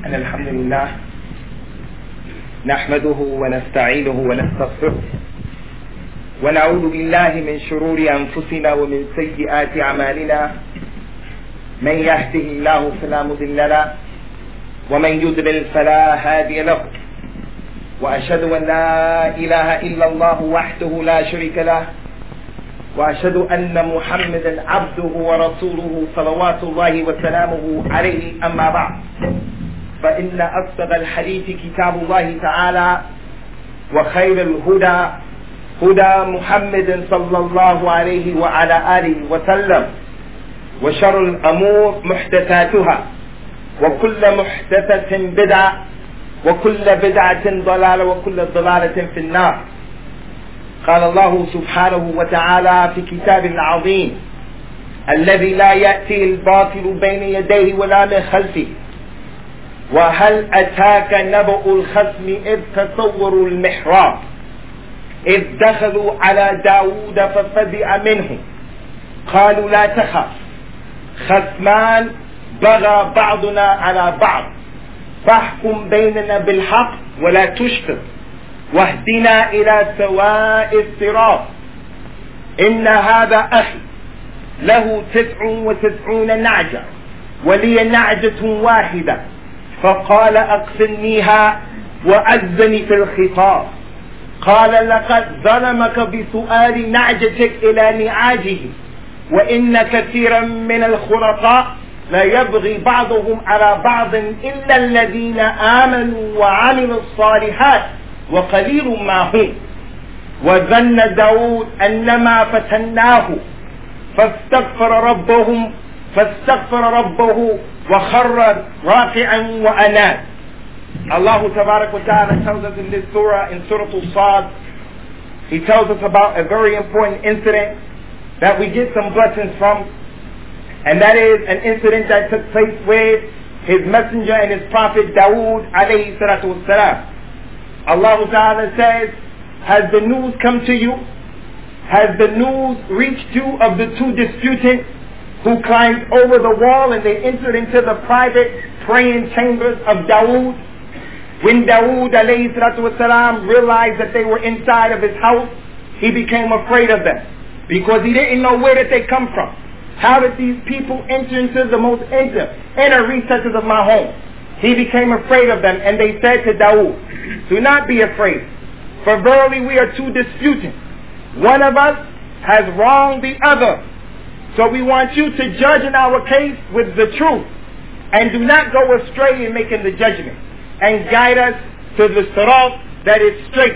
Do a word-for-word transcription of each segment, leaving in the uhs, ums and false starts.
أن الحمد لله نحمده ونستعينه ونستغفره ونعوذ بالله من شرور أنفسنا ومن سيئات أعمالنا. من يهده الله فلا مضل له ومن يضلل فلا هادي له، وأشهد أن لا إله إلا الله وحده لا شريك له، وأشهد أن محمدا عبده ورسوله صلوات الله وسلامه عليه. أما بعد، فإن أصدق الحديث كتاب الله تعالى، وخير الهدى هدى محمد صلى الله عليه وعلى آله وسلم، وشر الأمور محدثاتها، وكل محدثة بدعة، وكل بدعة ضلالة، وكل ضلالة في النار. قال الله سبحانه وتعالى في كتاب العظيم الذي لا يأتي الباطل بين يديه ولا من خلفه: وهل أتاك نبأ الخصم إذ تصوروا المحراب إذ دخلوا على داود ففزع منهم قالوا لا تخف خصمان بغى بعضنا على بعض فاحكم بيننا بالحق ولا تشطط واهدنا إلى سواء الصراط. إن هذا أخي له تسع وتسعون نعجة ولي نعجة واحدة، فقال أقسمنيها وأذني في الخطاب. قال لقد ظلمك بسؤال نعجتك إلى نعاجه، وإن كثيرا من الخلطاء لا يبغي بعضهم على بعض إلا الذين آمنوا وعملوا الصالحات وقليل ما هم. وظن داود أنما فتناه فاستغفر ربهم فاستغفر ربه وخر راكعا وأناب. Allah Tabarak wa Ta'ala tells us in this surah, in Surah Al-Sad, He tells us about a very important incident that we get some blessings from, and that is an incident that took place with His messenger and His prophet Dawood alayhi salatu wassalam. Allah Ta'ala says, has the news come to you? Has the news reached you of the two disputants who climbed over the wall and they entered into the private praying chambers of Dawood? When Dawood alayhi salatu wasalam realized that they were inside of his house, he became afraid of them because he didn't know where did they come from. How did these people enter into the most inner, inner recesses of my home? He became afraid of them, and they said to Dawood, do not be afraid, for verily we are two disputants. One of us has wronged the other. So we want you to judge in our case with the truth, and do not go astray in making the judgment, and guide us to the sirat that is straight.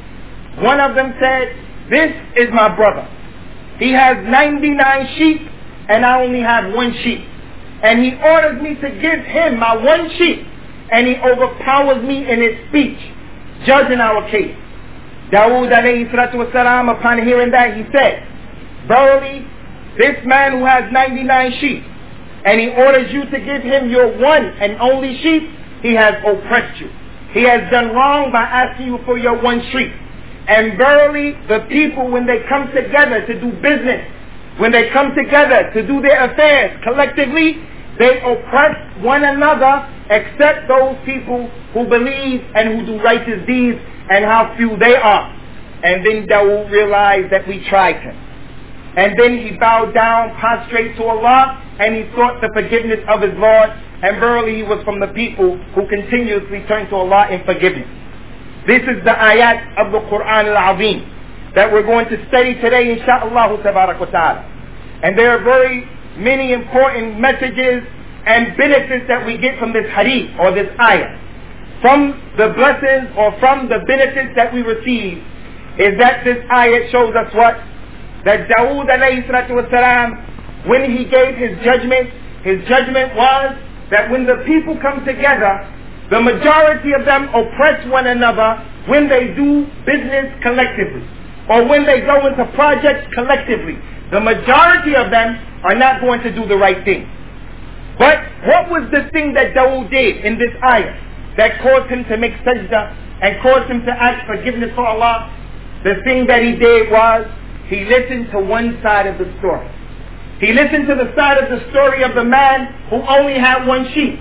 One of them said, this is my brother. He has ninety-nine sheep, and I only have one sheep. And he orders me to give him my one sheep, and he overpowers me in his speech. Judge in our case. Dawood alayhi salatu wasalam, upon hearing that, he said, verily, this man who has ninety-nine sheep, and he orders you to give him your one and only sheep, he has oppressed you. He has done wrong by asking you for your one sheep. And verily, the people, when they come together to do business, when they come together to do their affairs collectively, they oppress one another, except those people who believe and who do righteous deeds, and how few they are. And then Dawood realized that we tried him. And then he bowed down, prostrate to Allah, and he sought the forgiveness of his Lord. And verily he was from the people who continuously turn to Allah in forgiveness. This is the ayat of the Quran al-Azim that we're going to study today, insha'Allah tabarak wa ta'ala. And there are very many important messages and benefits that we get from this hadith or this ayah. From the blessings or from the benefits that we receive is that this ayah shows us what? That Dawood alayhi salatu wasalam, when he gave his judgment, his judgment was that when the people come together, the majority of them oppress one another when they do business collectively, or when they go into projects collectively. The majority of them are not going to do the right thing. But what was the thing that Dawood did in this ayah that caused him to make sajda and caused him to ask forgiveness for Allah? The thing that he did was he listened to one side of the story. He listened to the side of the story of the man who only had one sheep.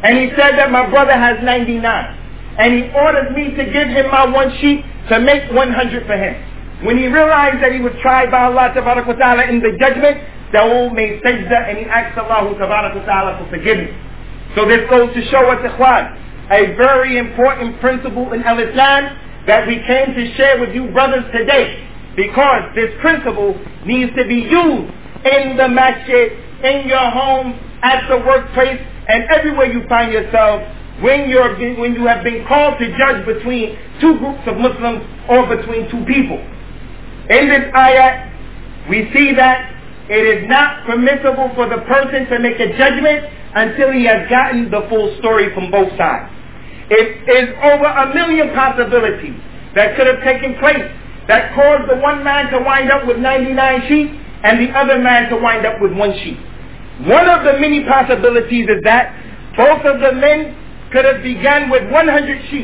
and he said that my brother has ninety-nine. And he ordered me to give him my one sheep to make one hundred for him. When he realized that he was tried by Allah Tabaraka wa Ta'ala in the judgment, Dawood made sajda and he asked Allah Tabaraka wa Ta'ala for forgiveness. So this goes to show us, ikhwan, a very important principle in Al-Islam that we came to share with you brothers today, because this principle needs to be used in the masjid, in your home, at the workplace, and everywhere you find yourself when you're when you have been called to judge between two groups of Muslims or between two people. In this ayat, we see that it is not permissible for the person to make a judgment until he has gotten the full story from both sides. It is over a million possibilities that could have taken place that caused the one man to wind up with ninety-nine sheep and the other man to wind up with one sheep. One of the many possibilities is that both of the men could have begun with one hundred sheep.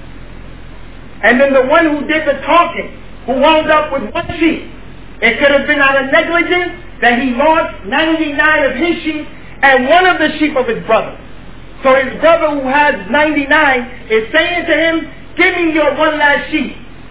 And then the one who did the talking, who wound up with one sheep, it could have been out of negligence that he lost ninety-nine of his sheep and one of the sheep of his brother. So his brother who has ninety-nine is saying to him, give me your one last sheep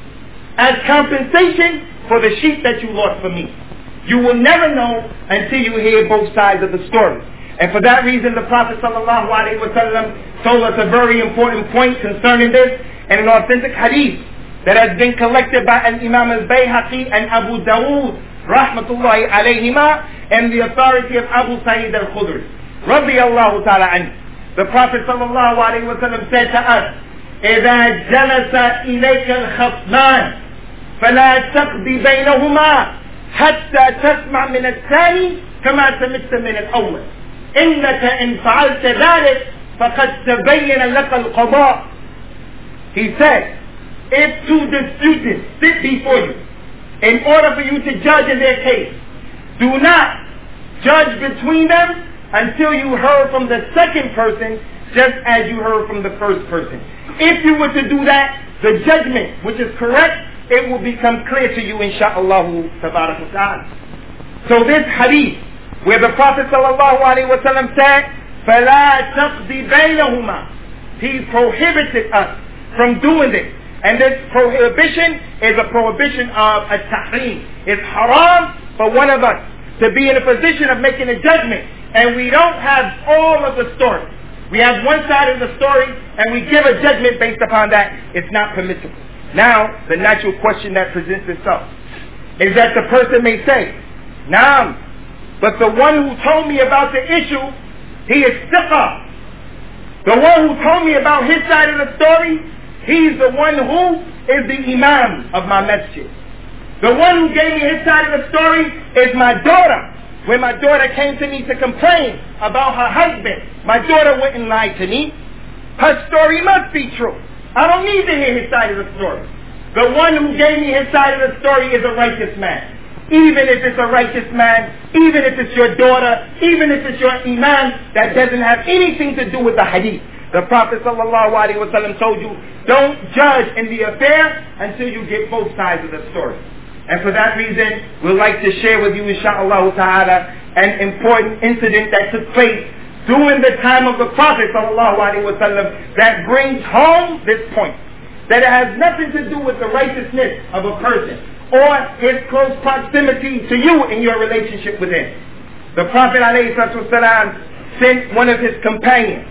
as compensation for the sheep that you lost for me. You will never know until you hear both sides of the story. And for that reason, the Prophet sallallahu alaihi wasallam told us a very important point concerning this in an authentic hadith that has been collected by Imam al-Bayhaqi and Abu Dawood rahmatullahi alayhima and the authority of Abu Sa'id al-Khudri radiyallahu ta'ala anhu. The Prophet sallallahu alaihi wasallam said to us, إِذَا جَلَسَ إِلَيْكَ الْخَصْمَانِ فَلَا تَقْضِ بَيْنَهُمَا حَتَّى تَسْمَعْ مِنَ الثَّانِي كَمَا سَمِعْتَ مِنَ الْأَوَّلِ إِنَّكَ إِنْ فَعَلْتَ ذَلِكَ فَقَدْ تَبَيَّنَ لَكَ الْقَضَاءُ. He said, if two disputants sit before you in order for you to judge in their case, do not judge between them until you heard from the second person just as you heard from the first person. If you were to do that, the judgment, which is correct, it will become clear to you, insha'Allah tabarak wa ta'ala. So this hadith, where the Prophet sallallahu alaihi wasallam said, فَلَا تَقْضِ بَيْنَهُمَا, he prohibited us from doing this. And this prohibition is a prohibition of a tahrim. It's haram for one of us to be in a position of making a judgment, and we don't have all of the story. We have one side of the story, and we give a judgment based upon that. It's not permissible. Now, the natural question that presents itself is that the person may say, Naam, but the one who told me about the issue, he is thiqa. The one who told me about his side of the story, he's the one who is the imam of my masjid. The one who gave me his side of the story is my daughter. When my daughter came to me to complain about her husband, my daughter wouldn't lie to me. Her story must be true. I don't need to hear his side of the story. The one who gave me his side of the story is a righteous man. Even if it's a righteous man, even if it's your daughter, even if it's your imam, that doesn't have anything to do with the hadith. The Prophet sallallahu alaihi wasallam told you, don't judge in the affair until you get both sides of the story. And for that reason, we'd like to share with you, insha'Allah ta'ala, an important incident that took place during the time of the Prophet sallallahu alaihi wasallam that brings home this point. That it has nothing to do with the righteousness of a person or his close proximity to you in your relationship with him. The Prophet alayhi salatu wasalam sent one of his companions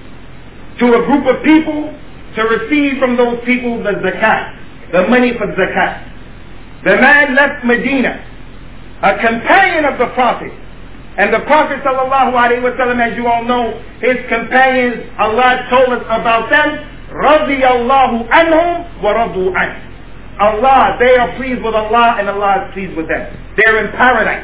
to a group of people to receive from those people the zakat, the money for zakat. The man left Medina, a companion of the Prophet. And the Prophet sallallahu alaihi wasallam, as you all know, his companions, Allah told us about them, radiyallahu anhum wa radu an. Allah, they are pleased with Allah and Allah is pleased with them. They're in paradise.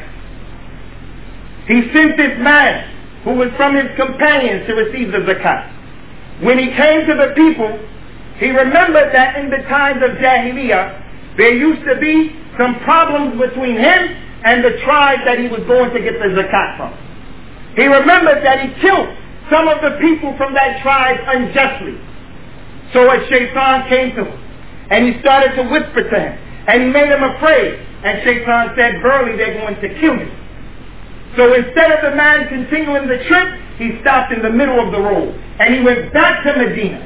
He sent this man who was from his companions to receive the zakat. When he came to the people, he remembered that in the times of Jahiliyyah, there used to be some problems between him and the tribe that he was going to get the zakat from. He remembered that he killed some of the people from that tribe unjustly. So a shaitan came to him, and he started to whisper to him, and he made him afraid. And shaitan said, verily, they're going to kill you. So instead of the man continuing the trip, he stopped in the middle of the road and he went back to Medina.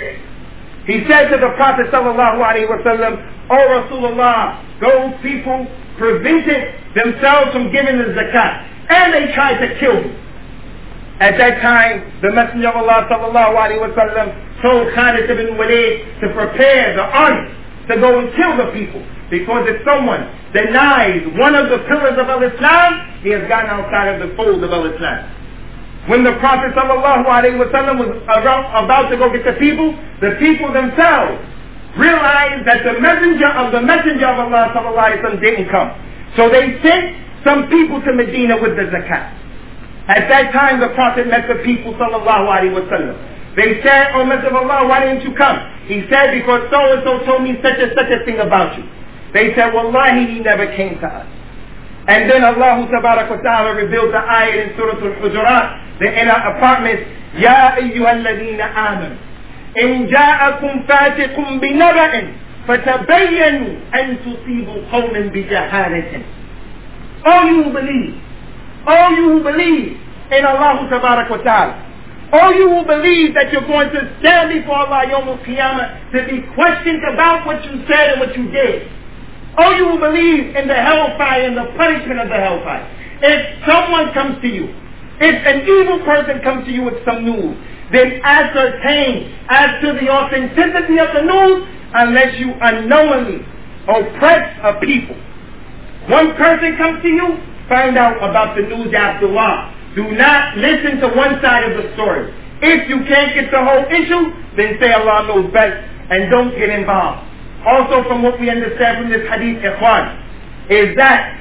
He said to the Prophet sallallahu alaihi wasallam, "O Rasulullah, those people prevented themselves from giving the zakat and they tried to kill me." At that time, the Messenger of Allah sallallahu alaihi wasallam told Khalid ibn Walid to prepare the army to go and kill the people, because if someone denies one of the pillars of Al-Islam, he has gotten outside of the fold of Al-Islam. When the Prophet sallallahu alaihi wasallam was about to go get the people, the people themselves realized that the messenger of the messenger of Allah sallallahu alaihi wasallam didn't come. So they sent some people to Medina with the zakat. At that time, the Prophet met the people sallallahu alaihi wasallam. They said, "O Messenger of Allah, why didn't you come?" He said, "Because so and so told me such and such a thing about you." They said, "Wallahi, he never came to us." And then Allah Tabarak wa Ta'ala revealed the ayah in Surah Al-Hujurat, the inner apartments, "Ya ayyuhalladhina amanu, in ja'akum fatiqun binaba'in, fatabayyanu an tusibu qawman bijahalatin." All you who believe, all you who believe in Allah Tabarak wa Ta'ala, all you who believe that you're going to stand before Allah Yawm al-Qiyamah to be questioned about what you said and what you did, all you who believe in the hellfire and the punishment of the hellfire, if someone comes to you, if an evil person comes to you with some news, then ascertain as to the authenticity of the news, unless you unknowingly oppress a people. One person comes to you, find out about the news, Abdullah. Do not listen to one side of the story. If you can't get the whole issue, then say Allah knows best and don't get involved. Also, from what we understand from this hadith, ikhwan, is that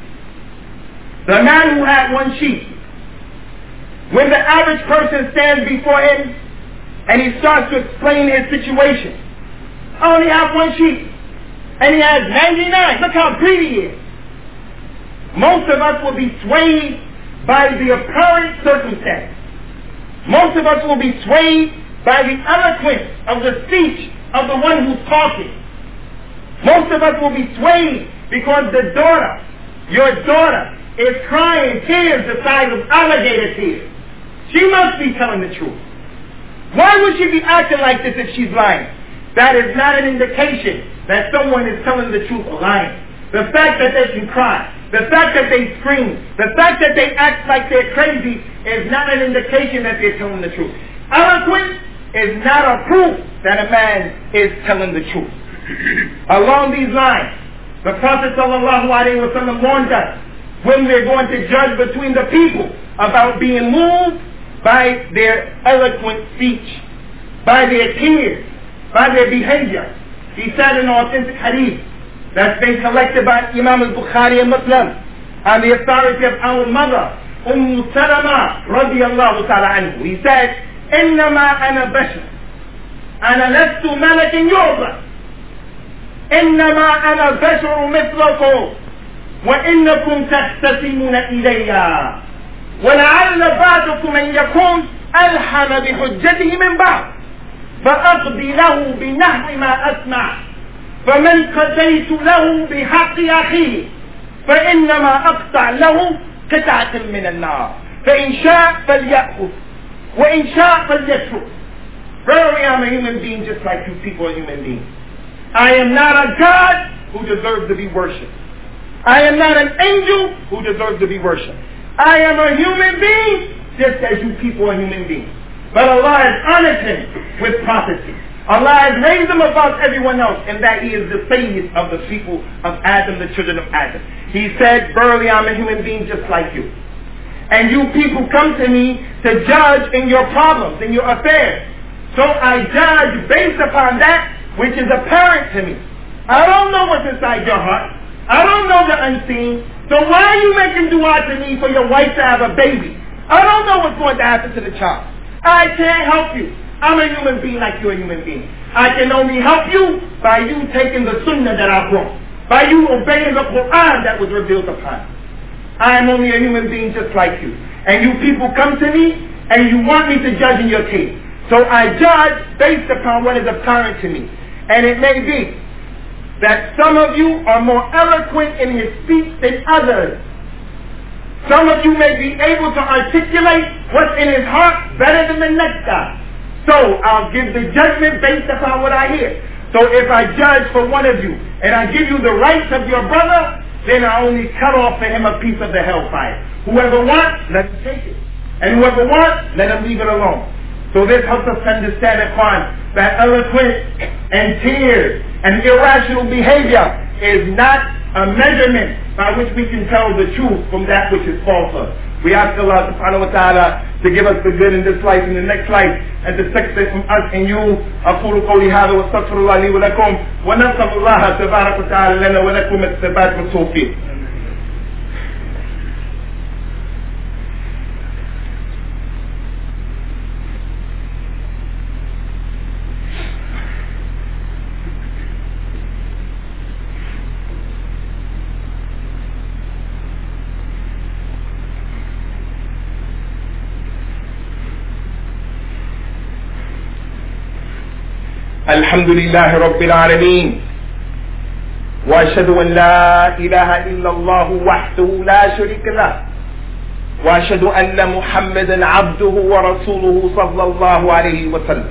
the man who had one sheep, when the average person stands before him and he starts to explain his situation, I only have one sheep and he has ninety-nine. Look how greedy he is. Most of us will be swayed by the apparent circumstance. Most of us will be swayed by the eloquence of the speech of the one who's talking. Most of us will be swayed because the daughter, your daughter, is crying tears the size of alligator tears. She must be telling the truth. Why would she be acting like this if she's lying? That is not an indication that someone is telling the truth or lying. The fact that they can cry, the fact that they scream, the fact that they act like they're crazy is not an indication that they're telling the truth. Eloquence is not a proof that a man is telling the truth. Along these lines, the Prophet sallallahu alaihi wasallam warned us when we're going to judge between the people about being moved by their eloquent speech, by their tears, by their behavior. He said in authentic hadith that's been collected by Imam al-Bukhari and Muslim on the authority of our mother, Umm Salama radiyallahu ta'ala anhu. He said, "Innama ana bashar, ana lastu malakin yu'bad. إنما أنا بشر مثلكم وإنكم تختصمون إلي ولعل بعضكم أن يكون ألحن بحجته من بعض فأقضي له بنحو ما أسمع فمن قضيت له بحق أخيه فإنما أقطع له قطعة من النار فإن شاء فليأخذ وإن شاء فليترك." Verily, I'm a human being just like you people are human beings. I am not a God who deserves to be worshipped. I am not an angel who deserves to be worshipped. I am a human being just as you people are human beings. But Allah has honored him with prophecy. Allah has raised him above everyone else, and that he is the savior of the people of Adam, the children of Adam. He said, "Verily, I'm a human being just like you. And you people come to me to judge in your problems, in your affairs. So I judge based upon that which is apparent to me. I don't know what's inside your heart. I don't know the unseen. So why are you making dua to me for your wife to have a baby? I don't know what's going to happen to the child. I can't help you. I'm a human being like you're a human being. I can only help you by you taking the sunnah that I brought, by you obeying the Quran that was revealed upon. I am only a human being just like you. And you people come to me and you want me to judge in your case. So I judge based upon what is apparent to me. And it may be that some of you are more eloquent in his speech than others. Some of you may be able to articulate what's in his heart better than the next guy. So I'll give the judgment based upon what I hear. So if I judge for one of you and I give you the rights of your brother, then I only cut off for him a piece of the hellfire. Whoever wants, let him take it. And whoever wants, let him leave it alone. So this helps us understand upon that eloquence and tears and irrational behavior is not a measurement by which we can tell the truth from that which is falsehood. We ask Allah subhanahu wa ta'ala to give us the good in this life and the next life, and to separate from us and you. أقول قولي هذا واستغفر الله لي ولكم ونسأل الله تبارك وتعالى لنا ولكم الثبات والتوفيق. الحمد لله رب العالمين وأشهد أن لا إله إلا الله وحده لا شريك له وأشهد أن محمدا عبده ورسوله صلى الله عليه وسلم.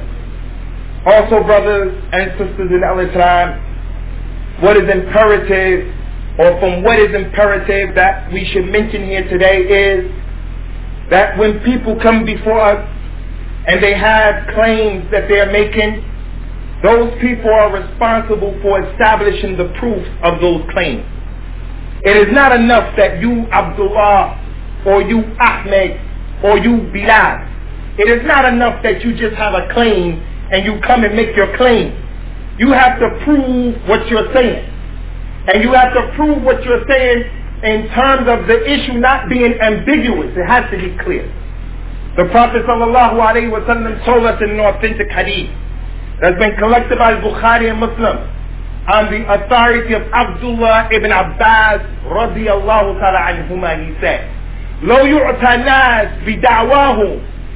Also, brothers and sisters in Al-Islam, what is imperative, or from what is imperative that we should mention here today is that when people come before us and they have claims that they are making, those people are responsible for establishing the proof of those claims. It is not enough that you, Abdullah, or you, Ahmed, or you, Bilal. It is not enough that you just have a claim and you come and make your claim. You have to prove what you're saying. And you have to prove what you're saying in terms of the issue not being ambiguous. It has to be clear. The Prophet sallallahu alaihi wasallam told us in an authentic hadith that's been collected by Bukhari and Muslim on the authority of Abdullah ibn Abbas radiyallahu ta'ala anhuma. He said, لو يعطى الناس بدعواهم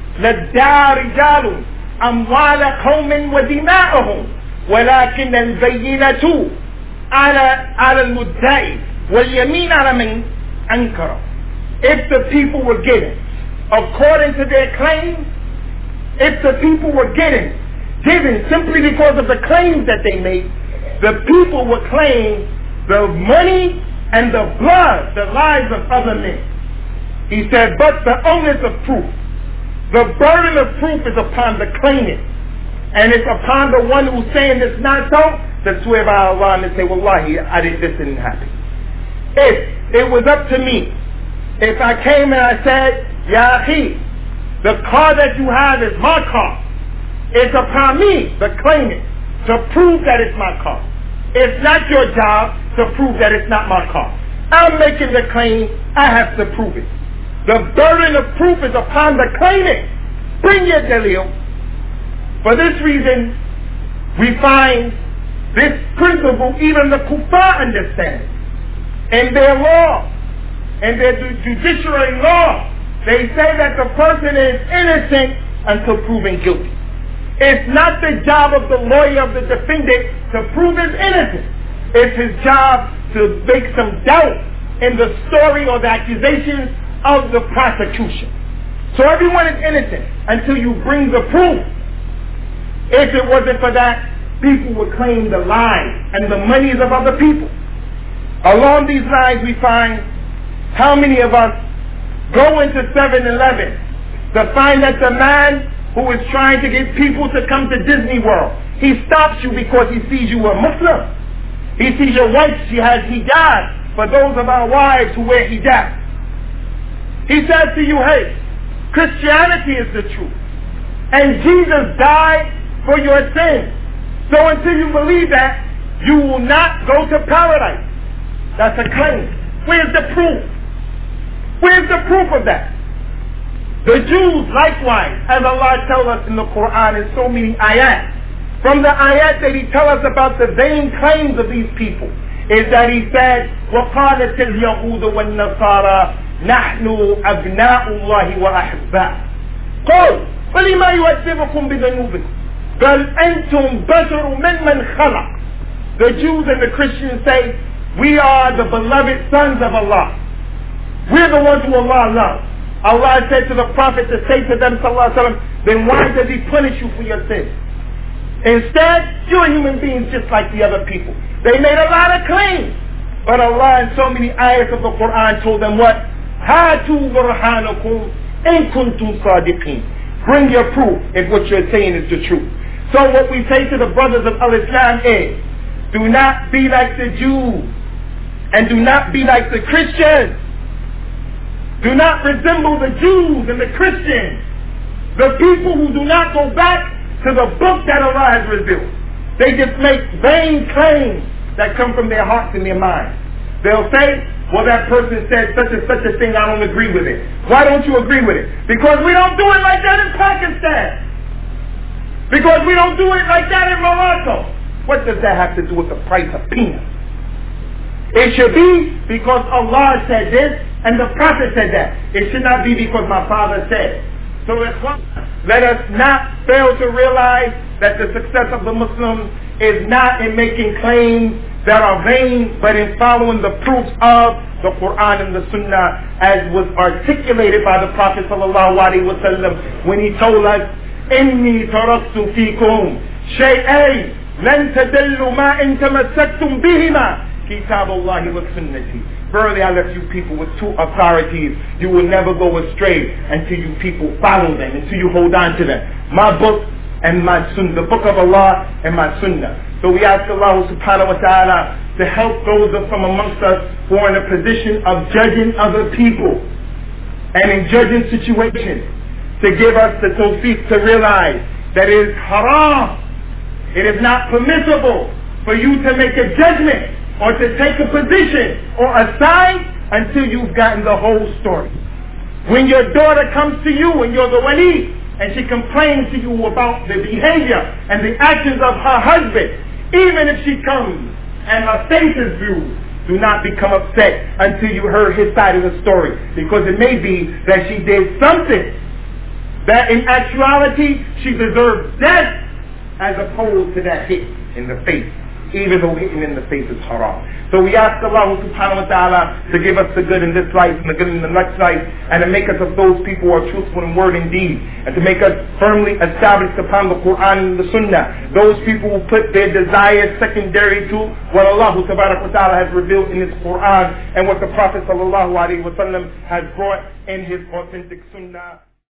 لادعى رجال أموال قوم ودماءهم ولكن البينة على على المدعي واليمين على من أنكر. If the people were given according to their claims, if the people were given given simply because of the claims that they made, the people would claim the money and the blood, the lives of other men. He said, but the onus of proof, the burden of proof is upon the claimant. And it's upon the one who's saying it's not so, to swear by Allah and say, Wallahi, I did, this didn't happen. If it was up to me, if I came and I said, Ya akhi, the car that you have is my car, it's upon me, the claimant, to prove that it's my car. It's not your job to prove that it's not my car. I'm making the claim, I have to prove it. The burden of proof is upon the claimant. Bring your dalil. For this reason, we find this principle, even the kuffar understand it. In their law, in their judiciary law, they say that the person is innocent until proven guilty. It's not the job of the lawyer of the defendant to prove his innocence. It's his job to make some doubt in the story or the accusations of the prosecution. So everyone is innocent until you bring the proof. If it wasn't for that, people would claim the lives and the monies of other people. Along these lines, we find how many of us go into seven eleven to find that the man who is trying to get people to come to Disney World, he stops you because he sees you a Muslim. He sees your wife, she has hijab, for those of our wives who wear hijab. He says to you, hey, Christianity is the truth. And Jesus died for your sins. So until you believe that, you will not go to paradise. That's a claim. Where's the proof? Where's the proof of that? The Jews, likewise, as Allah tells us in the Quran in so many ayat, from the ayat that He tells us about the vain claims of these people, is that He said, وَقَالَتِ الْيَهُودُ وَالنَّصَارَى نَحْنُ أَبْنَاءُ اللَّهِ وَأَحِبَّاءُ قُلْ فَلِمَا يُعَذِّبُكُمْ بِذُنُوبِكُمْ بَلْ أَنْتُمْ بَشَرٌ مِّمَّنْ خَلَقَ. The Jews and the Christians say, we are the beloved sons of Allah. We're the ones who Allah loves. Allah said to the Prophet to say to them, sallallahu alaihi wasallam, then why does he punish you for your sins? Instead, you're human beings just like the other people. They made a lot of claims. But Allah in so many ayahs of the Quran told them what? Hatu burhanakum in kuntum sadiqeen. Bring your proof if what you're saying is the truth. So what we say to the brothers of Al-Islam is, do not be like the Jews and do not be like the Christians. Do not resemble the Jews and the Christians, the people who do not go back to the book that Allah has revealed. They just make vain claims that come from their hearts and their minds. They'll say, well, that person said such and such a thing, I don't agree with it. Why don't you agree with it? Because we don't do it like that in Pakistan. Because we don't do it like that in Morocco. What does that have to do with the price of peanuts? It should be because Allah said this and the Prophet said that. It should not be because my father said. So let us not fail to realize that the success of the Muslims is not in making claims that are vain, but in following the proofs of the Quran and the Sunnah as was articulated by the Prophet sallallahu alaihi wasallam when he told us, إِنِّي تَرَكْتُ فِيكُمْ شَيْئَيْنِ لَن تَدَلُّوا مَا إِن تَمَسَّكْتُمْ بِهِمَا كِتَابُ اللَّهِ وَسُنَّتِي. Verily I left you people with two authorities. You will never go astray until you people follow them, until you hold on to them. My book and my sunnah, the book of Allah and my sunnah. So we ask Allah subhanahu wa ta'ala to help those from amongst us who are in a position of judging other people and in judging situations, to give us the tawfiq to realize that it is haram. It is not permissible for you to make a judgment or to take a position or a side until you've gotten the whole story. When your daughter comes to you and you're the wali and she complains to you about the behavior and the actions of her husband, even if she comes and her face is viewed, do not become upset until you heard his side of the story, because it may be that she did something that in actuality she deserves death as opposed to that hit in the face, even though hitting in the face is haram. So we ask Allah subhanahu wa ta'ala to give us the good in this life and the good in the next life, and to make us of those people who are truthful in word and deed, and to make us firmly established upon the Quran and the Sunnah, those people who put their desires secondary to what Allah subhanahu wa ta'ala has revealed in His Quran and what the Prophet sallallahu alaihi wasallam has brought in his authentic Sunnah.